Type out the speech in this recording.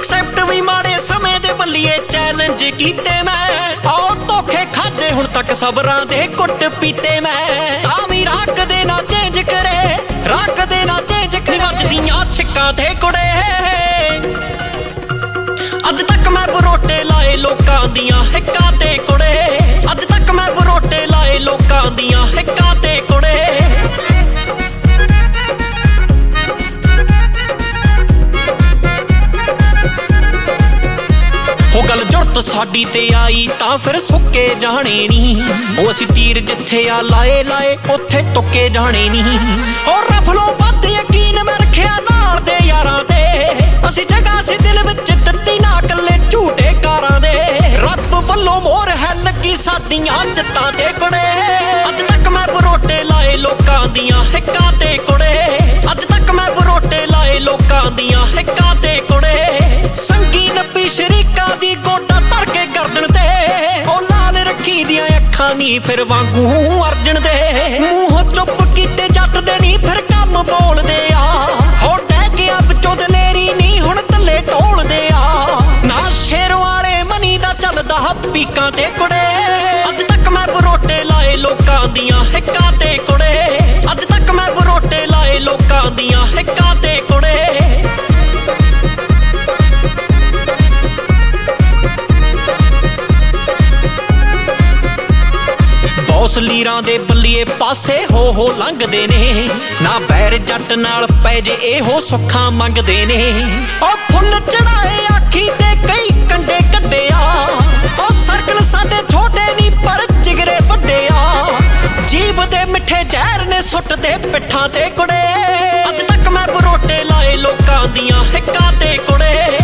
accept भी माड़े समय दे बल्लिए चैलेंज कीते मैं आओ धोखे खादे हुण तक सबरां दे कुट पीते मैं तावी राख दे ना चेंज करे राख दे ना चेंज करे वजदियां छिक्कां ते कुड़े अज तक मैं बरोटे लाए लोकां दियां हिक्कां ते कुड़े अज तक मैं बरोटे लाए लोकां दियां हिक्कां ते कुड़े गल जुरत साडी ते आई तां फिर सुक्के जाने नी ओ असी तीर जिथे आ लाए लाए उत्थे तुक्के जाने नी ओ रफलों वध यकीन मैं रखिया नाल दे यारां दे असी जगह सी दिल विच दित्ती ना कल्ले झूठे कारां दे रब वल्लों मोहर है लगी साडियां चित्तां ते कुड़े अज तक मैं बरोटे लाए लोकां दियां हिक्कां ते कुड़े अज तक मैं बरोटे लाए लोकां दियां हिक्कां ते कुड़े संगी नब्बी शरीका दी गोटा धर के गर्दन ते ओ लाल रखी दियां अखां नी फिर वांगू अर्जन दे मूंह चुप कीते जट दे नी फिर कम बोलदे आ हो डह गया विचों दलेरी नी हुण थल्ले ढोलदे आ ना शेर वाले मनी दा चलदा पीकां ते कुड़े अज तक मैं बरोटे लाए लोकां दियां हिक्कां ते कुड़े अज तक मैं बरोटे लाए लोकां दियां हिक्कां ते कुड़े बॉस लीरां दे बल्लिए पासे हो लंघदे ने ना बैर जट नाल पै जे एहो सुखां मंगदे ने ओ फुੱਲ चढ़ाए आखी ते कई कंडे कड्डे आ ओ सर्कल साडे छोटे नी पर जिगरे वड्डे आ जीभ दे मिठे जहर ने सुट दे पिट्ठां ते कुड़े अज तक मैं बरोटे लाए लोकां दियां हिक्कां ते कुड़े